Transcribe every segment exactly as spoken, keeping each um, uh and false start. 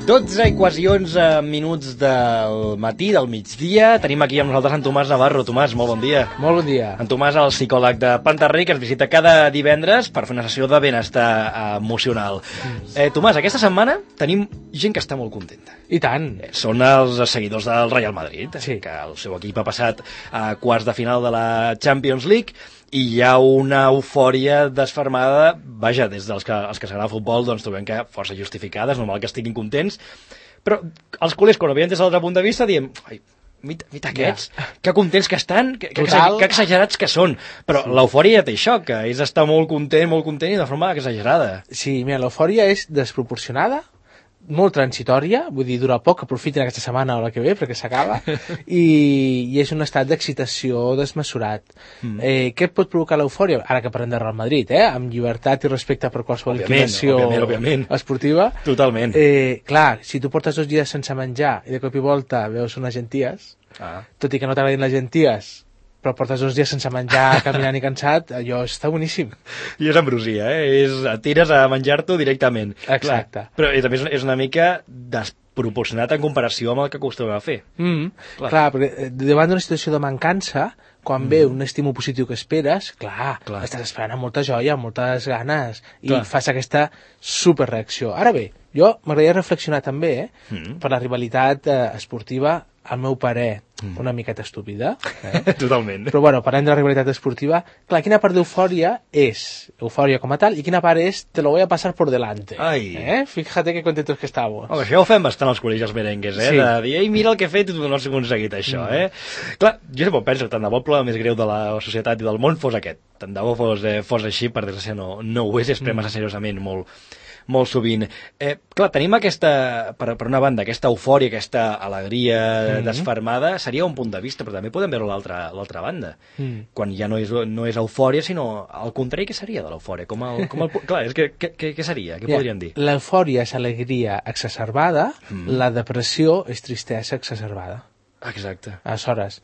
dotze i quasi onze minuts del matí, del migdia. Tenim aquí amb nosaltres en Tomàs Navarro. Tomàs, molt bon dia. Molt bon dia. En Tomàs, el psicòleg de Pantarrey, que ens visita cada divendres per fer una sessió de benestar emocional. Eh, Tomàs, aquesta setmana tenim gent que està molt contenta. I tant. Eh, són els seguidors del Real Madrid, sí. que el seu equip ha passat a quarts de final de la Champions League i hi ha una eufòria desfermada, vaja, des dels que, els que s'agrada el futbol, doncs trobem que força justificada, és normal que estiguin contents, però els culers, quan ho veiem des de l'altre punt de vista, diem, ai, mira, mira aquests, ja. que contents que estan, que, que, que exagerats que són, però sí. L'eufòria ja té això, que és estar molt content, molt content i de forma exagerada. Sí, mira, l'eufòria és desproporcionada, molt transitòria, vull dir, dura poc, aprofitin aquesta setmana o la que ve perquè s'acaba, i, i és un estat d'excitació desmesurat. Mm. Eh, què pot provocar l'eufòria? Ara que parlem de Real Madrid, eh? Amb llibertat i respecte per qualsevol inclinació esportiva. Totalment. Eh, clar, si tu portes dos dies sense menjar i de cop i volta veus unes genties, ah. tot i que no t'agradin les genties, però portes dos dies sense menjar, caminant i cansat, allò està boníssim. I és ambrosia, eh? És, tires a menjar-t'ho directament. Exacte. Clar, però també és una mica desproporcionat en comparació amb el que acostumava a fer. Mm, clar. clar, perquè davant d'una situació de mancança, quan mm. ve un estímul positiu que esperes, clar, clar, estàs esperant amb molta joia, amb moltes ganes, i clar. Fas aquesta superreacció. Ara bé, jo m'agradaria reflexionar també, eh, mm. per la rivalitat eh, esportiva, al meu parer, mm. una miqueta estúpida. Eh? Totalment. Però bueno, parlem de la rivalitat esportiva. Clar, quina part d'eufòria és eufòria com a tal i quina part és te lo voy a pasar por delante. Ai. Eh? Fíjate que contentos que estamos. Oh, això ho fem bastant als col·legis merengues, eh? Sí. De dir, ei, mira el que he fet i tu no has aconseguit això, mm. eh? Clar, jo sempre penso, tant de bo el problema més greu de la societat i del món fos aquest. Tant de bo fos, eh, fos així, per desgràcia no, no ho és, és pres massa seriosament molt... molt sovint. Eh, clar, tenim aquesta, per, per una banda, aquesta eufòria, aquesta alegria mm-hmm. desfermada, seria un punt de vista, però també podem veure l'altra l'altra banda. Mm. Quan ja no és, no és eufòria, sinó al contrari, què seria de l'eufòria? Com el, com el, clar, és que, què, què seria? Què ja, podríem dir? L'eufòria és alegria exacerbada, mm. la depressió és tristesa exacerbada. Exacte. Aleshores,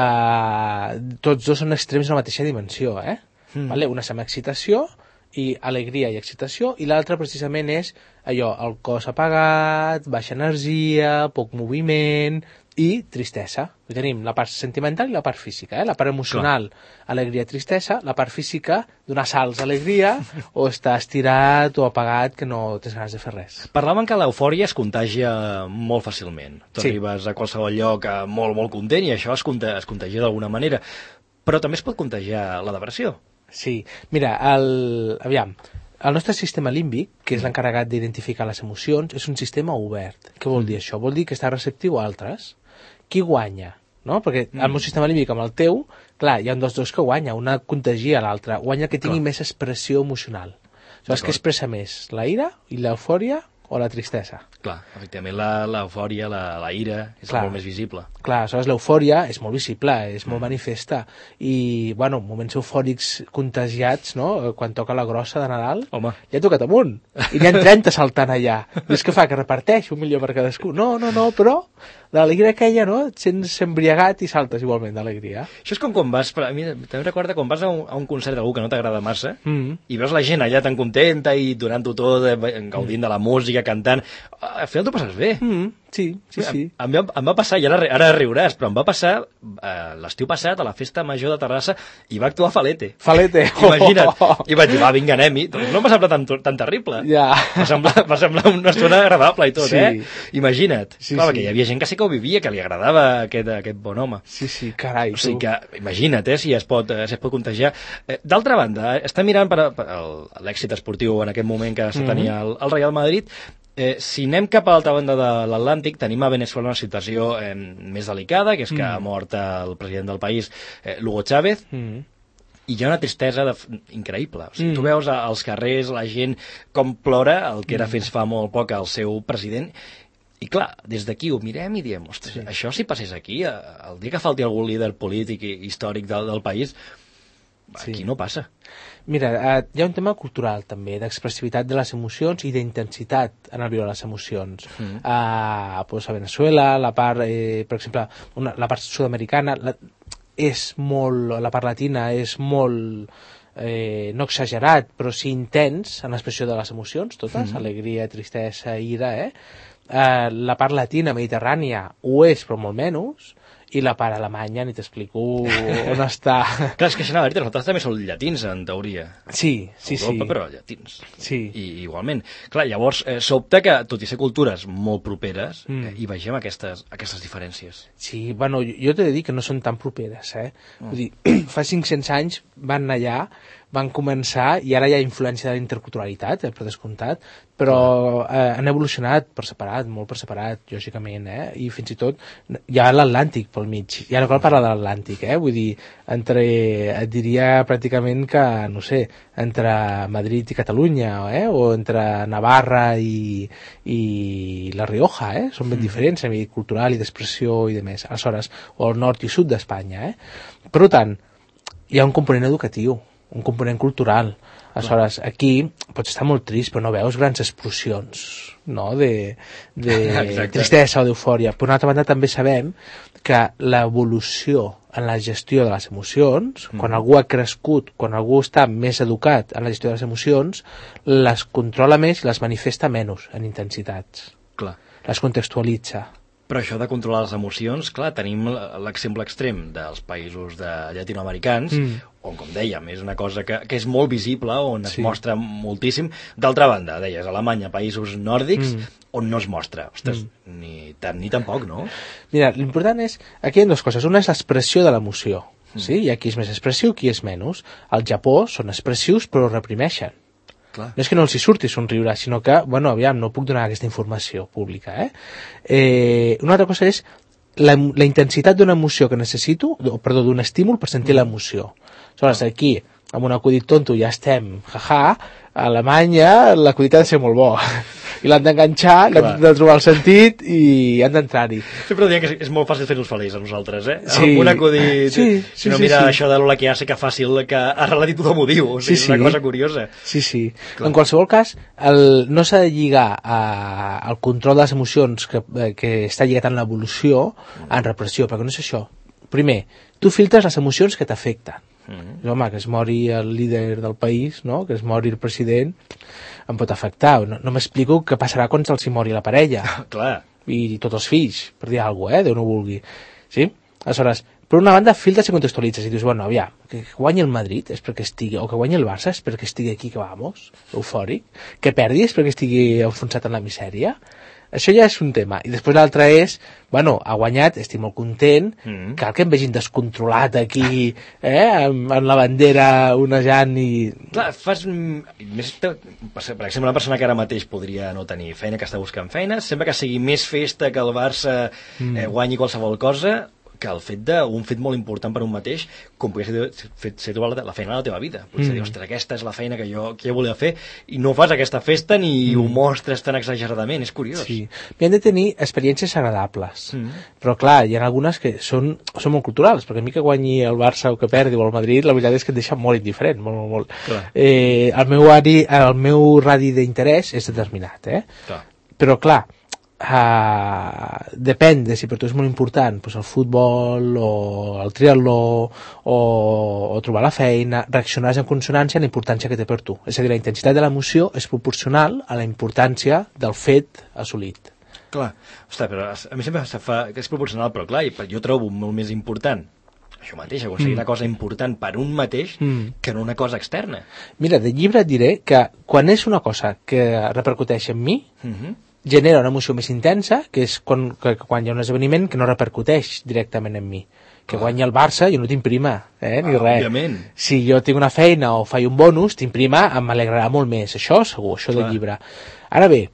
eh, tots dos són extrems de la mateixa dimensió, eh? Mm. Vale? Una és amb excitació, i alegria i excitació, i l'altre precisament és allò, el cos apagat, baixa energia, poc moviment i tristesa. I tenim la part sentimental i la part física, eh? La part emocional, clar. Alegria, tristesa, la part física, donar salts d'alegria o estar estirat o apagat que no tens ganes de fer res. Parlaven que l'eufòria es contagia molt fàcilment. Tu sí. arribes a qualsevol lloc molt, molt content i això es, contagia, es contagia d'alguna manera. Però també es pot contagiar la depressió. Sí, mira, el, aviam, el nostre sistema límbic, que és l'encarregat d'identificar les emocions, és un sistema obert. Què vol dir això? Vol dir que està receptiu a altres. Qui guanya? No? Perquè mm. el meu sistema límbic amb el teu, clar, hi ha un dels dos que guanya, una contagia a l'altra, guanya que tingui clar. Més expressió emocional. Saps què expressa més? La ira i l'eufòria o la tristesa? Clar, efectivament, l'eufòria, la, la, la ira, és clar. Molt més visible. Clar, aleshores l'eufòria és molt visible, és molt mm. manifesta, i, bueno, moments eufòrics contagiats, no?, quan toca la grossa de Nadal, home, ja ha tocat amunt, i n'hi ha trenta saltant allà. I és que fa, que reparteix un milió per cadascú. No, no, no, però l'alegria aquella, no?, et sents embriagat i saltes igualment d'alegria. Això és com quan vas, a mi també recorda quan vas a un, a un concert d'algú que no t'agrada massa, mm. i veus la gent allà tan contenta i donant-ho tot, gaudint mm. de la música, cantant, al final t'ho passes bé. Mm. Sí, sí, sí. Em, em, em va passar, i ara, ara riuràs, però em va passar eh, l'estiu passat a la festa major de Terrassa i va actuar Falete. Falete. Imagina't. Oh. I vaig dir, va, vinga, anem-hi. Doncs no em va semblar tan, tan terrible. Ja. Va semblar, va semblar una estona agradable i tot, sí. eh? Imagina't. Sí, clar, sí. perquè hi havia gent que sí que ho vivia, que li agradava aquest, aquest bon home. Sí, sí, carai. O sigui que, imagina't, eh, si es pot, eh, si es pot contagiar. Eh, D'altra banda, eh, està mirant per, per l'èxit esportiu en aquest moment que se tenia mm-hmm. el, el Real Madrid. Eh, si anem cap a l'altra banda de l'Atlàntic, tenim a Venezuela una situació eh, més delicada, que és que mm. ha mort el president del país, eh, Hugo Chávez, mm. i hi ha una tristesa de, increïble. O sigui, mm. tu veus als carrers la gent com plora el que era fins fa molt poc el seu president, i clar, des d'aquí ho mirem i diem, ostres, sí. això si passés aquí, el dia que falti algun líder polític i històric del, del país, aquí sí. no passa. Mira, eh, hi ha un tema cultural també, d'expressivitat de les emocions i d'intensitat en el viure les emocions. Mm. Uh, pues a Venezuela, la part, eh, per exemple, una, la part sud-americana, la, és molt, la part latina és molt eh, no exagerat, però sí intens en l'expressió de les emocions, totes, mm. alegria, tristesa, ira, eh? eh? La part latina, mediterrània, ho és, però molt menys, i la part alemanya, ni t'explico on està. Clar, és que això, la veritat, nosaltres també som llatins, en teoria. Sí, sí, Europa, sí. però llatins. Sí. I igualment. Clar, llavors, eh, sobta que, tot i ser cultures molt properes, mm. eh, hi vegem aquestes, aquestes diferències. Sí, bueno, jo, jo t'he de dir que no són tan properes, eh? Mm. Vull dir, fa cinc-cents anys van allà, van començar, i ara hi ha influència de la interculturalitat, eh, per descomptat, però eh, han evolucionat per separat, molt per separat, lògicament, eh? I fins i tot hi ha l'Atlàntic pel mig, ja no cal parlar de l'Atlàntic, eh? Vull dir, entre, et diria pràcticament que, no sé, entre Madrid i Catalunya, eh? O entre Navarra i, i La Rioja, eh? Són ben mm. diferents a nivell cultural i d'expressió i de més, aleshores, o el nord i sud d'Espanya, eh? Per tant, hi ha un component educatiu, un component cultural. Aleshores, aquí pots estar molt trist, però no veus grans explosions, no?, de, de tristesa o d'eufòria. Per una altra banda, també sabem que l'evolució en la gestió de les emocions, mm. quan algú ha crescut, quan algú està més educat en la gestió de les emocions, les controla més i les manifesta menys en intensitats. Clar. Les contextualitza. Però això de controlar les emocions, clar, tenim l'exemple extrem dels països de llatinoamericans, mm. on, com dèiem, és una cosa que, que és molt visible, on es sí. mostra moltíssim. D'altra banda, deies, Alemanya, països nòrdics, mm. on no es mostra. Ostres, mm. ni tant ni tampoc, no? Mira, l'important és... Aquí hi ha dues coses. Una és l'expressió de l'emoció. Mm. Sí? Hi ha qui és més expressiu, qui és menys. Al Japó són expressius, però reprimeixen. Clar. No és que no els hi surti somriure, sinó que, bueno, aviam, no puc donar aquesta informació pública, eh? eh una altra cosa és la, la intensitat d'una emoció que necessito, o, perdó, d'un estímul per sentir mm. l'emoció. Aleshores, aquí, amb un acudit tonto ja estem, jaja, a Alemanya l'acudit ha de ser molt bo. I l'han d'enganxar, l'han de trobar el sentit i han d'entrar-hi. Sempre diem que és molt fàcil fer-nos feliços a nosaltres, eh? Sí. Amb un acudit, sí, sí, si no sí, mira sí. això de l'Ola que hace que fàcil, que a relatit tothom ho diu, o sigui, sí, sí. És una cosa curiosa. Sí, sí. Clar. En qualsevol cas, el, no s'ha de lligar a, al control de les emocions que, que està lligat en l'evolució, en repressió, perquè no és això. Primer, tu filtres les emocions que t'afecten. Mm-hmm. Home, que es mori el líder del país, no? Que es mori el president, em pot afectar. No, no m'explico què passarà quan se'ls mori la parella. Clar. I tots els fills, per dir alguna cosa, eh? Déu no vulgui. Sí? Aleshores, per una banda, filtres i contextualitzes i dius, bueno, aviam, que guanyi el Madrid és perquè estigui, o que guanyi el Barça és perquè estigui aquí, que vamos, eufòric, que perdi és perquè estigui enfonsat en la misèria. Això ja és un tema. I després l'altre és, bueno, ha guanyat, estic molt content, mm. cal que em vegin descontrolat aquí, eh, amb, amb la bandera onejant i... Clar, fas... Més, per exemple, una persona que ara mateix podria no tenir feina, que està buscant feina, sembla que sigui més festa que el Barça mm. eh, guanyi qualsevol cosa, que el fet de, un fet molt important per un mateix, com podria ser, ser trobar la, la feina de la teva vida. Potser mm. dir, ostres, aquesta és la feina que jo, que jo volia fer, i no fas aquesta festa ni mm. ho mostres tan exageradament, és curiós. Sí, i han de tenir experiències agradables, mm. però clar, hi ha algunes que són, són molt culturals, perquè a mi que guanyi el Barça o que perdi o el Madrid, la veritat és que et deixa molt indiferent, molt, molt, molt. Eh, el meu, ari, el meu radi d'interès és determinat, eh? Clar. Però clar, Uh, depèn de si per tu és molt important, pues el futbol o el triatló o, o trobar la feina, reaccionaràs en consonància a la importància que té per tu. És a dir, la intensitat de l'emoció és proporcional a la importància del fet assolit. Clar, ostres, però a mi sempre se fa que és proporcional, però clar, jo trobo molt més important això mateix, aconseguir mm. una cosa important per un mateix mm. que no una cosa externa. Mira, de llibre et diré que quan és una cosa que repercuteix en mi, mm-hmm, genera una emoció més intensa, que és quan, que, quan hi ha un esdeveniment que no repercuteix directament en mi. Que guanyi el Barça, jo no t'imprima, eh, ni ah, res. Òbviament. Si jo tinc una feina o faig un bonus, t'imprima, m'alegrarà molt més. Això segur, això Clar. De llibre. Ara bé,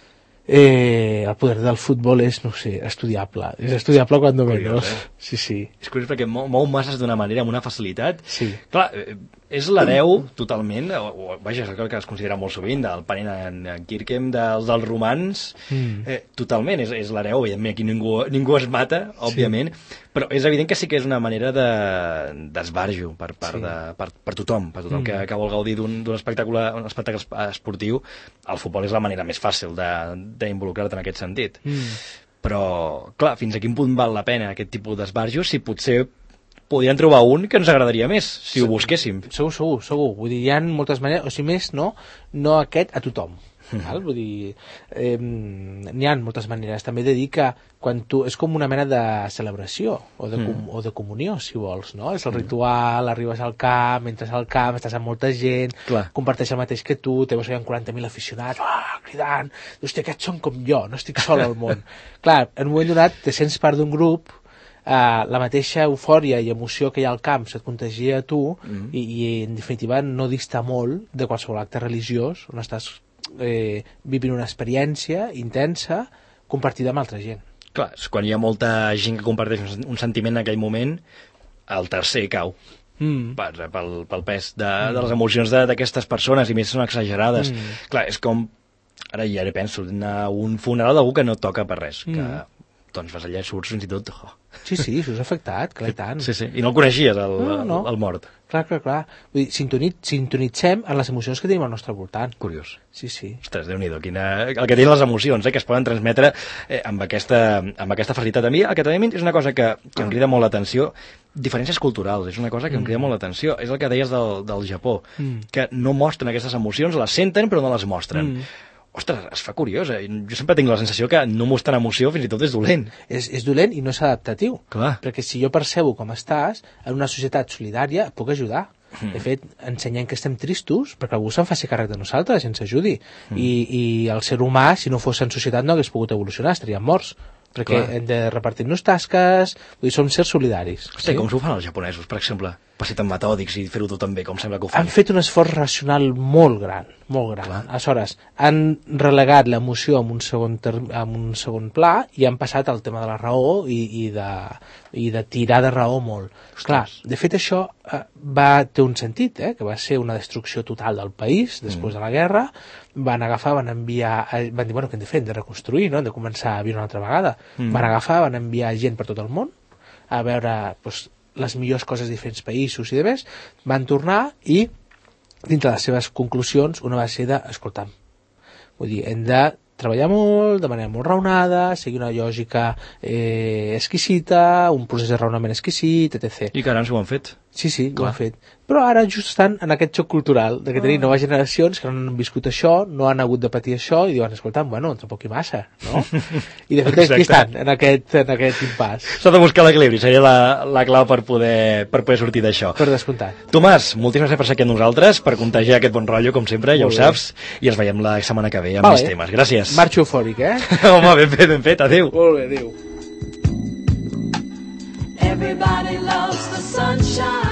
eh, el poder del futbol és, no sé, estudiable. És estudiable quan no menos. Eh? Sí, sí. És curiós perquè mou, mou masses d'una manera, amb una facilitat. Sí. Clar, és l'hereu totalment, o, o vaja, és el que es considera molt sovint, del parent en, en Kirkem, dels, dels romans, mm. eh, totalment, és, és l'hereu, evidentment, aquí ningú, ningú es mata, òbviament, sí. Però és evident que sí que és una manera de, d'esbarjo per, part sí. de, per, per tothom, per tothom mm. que, que vol gaudir d'un, d'un espectacle, un espectacle esportiu. El futbol és la manera més fàcil de, d'involucrar-te en aquest sentit. Mm. Però, clar, fins a quin punt val la pena aquest tipus d'esbarjo si potser podríem trobar un que ens agradaria més, si ho busquéssim. Segur, segur, segur. Vull dir, hi ha moltes maneres, o si més, no, no aquest a tothom. Mm. Val? Vull dir, eh, n'hi ha moltes maneres. També he de dir que quan tu, és com una mena de celebració o de, com, mm. o de comunió, si vols, no? És el ritual, mm. arribes al camp, entres al camp, estàs amb molta gent, Clar. comparteix el mateix que tu, te veus amb quaranta mil aficionats, uah, cridant, hòstia, aquests són com jo, no estic sol al món. Clar, en un moment donat te sents part d'un grup, Uh, la mateixa eufòria i emoció que hi ha al camp se't contagia a tu mm. i, i en definitiva no dista molt de qualsevol acte religiós on estàs eh, vivint una experiència intensa compartida amb altra gent. Clar, quan hi ha molta gent que comparteix un sentiment en aquell moment, el tercer cau mm. per, pel, pel pes de, mm. de les emocions d'aquestes persones, i més són exagerades. Mm. Clar, és com, ara ja penso, a un funeral d'algú que no toca per res, mm. que doncs vas allà i surts fins i tot... Oh. Sí, sí, això és afectat, clar, i tant. Sí, sí, i no el coneixies, el, no, no. el, el mort. Clar, clar, clar. Vull dir, sintonit, sintonitzem en les emocions que tenim al nostre voltant. Curiós. Sí, sí. Ostres, Déu-n'hi-do, quina... el que tenen les emocions, eh, que es poden transmetre eh, amb, aquesta, amb aquesta facilitat. A mi, el que també és una cosa que, que em crida molt l'atenció, diferències culturals, és una cosa que em crida mm. molt l'atenció. És el que deies del, del Japó, mm. que no mostren aquestes emocions, les senten però no les mostren. Mm. Ostres, es fa curiós, eh? Jo sempre tinc la sensació que no mostrar emoció fins i tot és dolent. És, és dolent i no és adaptatiu. Clar. Perquè si jo percebo com estàs, en una societat solidària et puc ajudar. Mm. De fet, ensenyem que estem tristos perquè algú se'n faci càrrec de nosaltres i ens ajudi. Mm. I, I el ser humà, si no fos en societat, no hagués pogut evolucionar, estaríem morts. Perquè Clar. hem de repartir-nos tasques, vull dir, som sers solidaris. Hosti, sí? Com s'ho fan els japonesos, per exemple? Per ser tan metòdics i fer-ho tot tan bé, com sembla que ho fan. Han fet un esforç racional molt gran, molt gran. Clar. Aleshores, han relegat l'emoció en un segon, en un segon pla i han passat al tema de la raó i, i, de, i de tirar de raó molt. Ostres. Clar, de fet això eh, va ter un sentit, eh, que va ser una destrucció total del país després mm. de la guerra. Van agafar, van enviar, van dir, bueno, què hem de fer? Hem de reconstruir, no? Hem de començar a viure una altra vegada. Mm. Van agafar, van enviar gent per tot el món a veure, doncs, les millors coses de diferents països i de més, van tornar i dintre de les seves conclusions una va ser de, escolta'm, vull dir, hem de treballar molt, de manera molt raonada, seguir una lògica eh, exquisita, un procés de raonament exquisit, etcètera. I que ara ens ho han fet. Sí, sí, Clar. ho han fet. Però ara just estan en aquest xoc cultural, de que tenim noves generacions que no han viscut això, no han hagut de patir això, i diuen, escolta'm, bueno, tampoc hi massa, no? I de fet aquí estan, en aquest, en aquest impàs. S'ha de buscar l'equilibri, seria la, la clau per poder, per poder sortir d'això. Per descomptat. Tomàs, moltíssimes gràcies per ser aquí amb nosaltres, per contagiar aquest bon rotllo, com sempre, ja ho saps, i ens veiem la setmana que ve amb vale. més temes. Gràcies. Marxo eufòric, eh? Home, ben fet, ben fet, adéu. Molt bé, adéu. Everybody loves the sunshine.